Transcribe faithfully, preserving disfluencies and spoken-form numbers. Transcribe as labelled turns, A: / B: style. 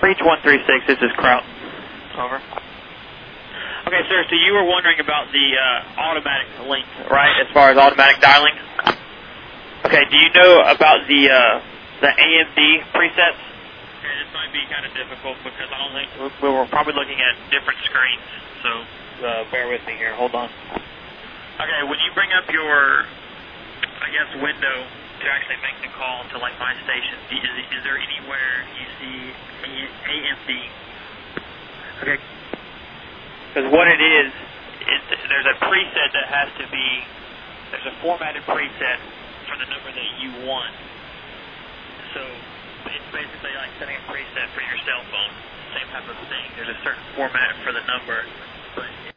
A: Reach one three six, this is Kraut. Over. Okay, sir, so you were wondering about the uh, automatic length, right, as far as automatic dialing? Okay, do you know about the uh, the A M D presets? Okay, this might be kind of difficult because I don't think we're, we're probably looking at different screens, so uh, bear with me here. Hold on. Okay, when you bring up your, I guess, window to actually make the call to like my station, is, is there anywhere you see A M D? Okay. Because what it is, is there's a preset that has to be, there's a formatted preset for the number that you want. So it's basically like setting a preset for your cell phone, same type of thing. There's a certain format for the number, but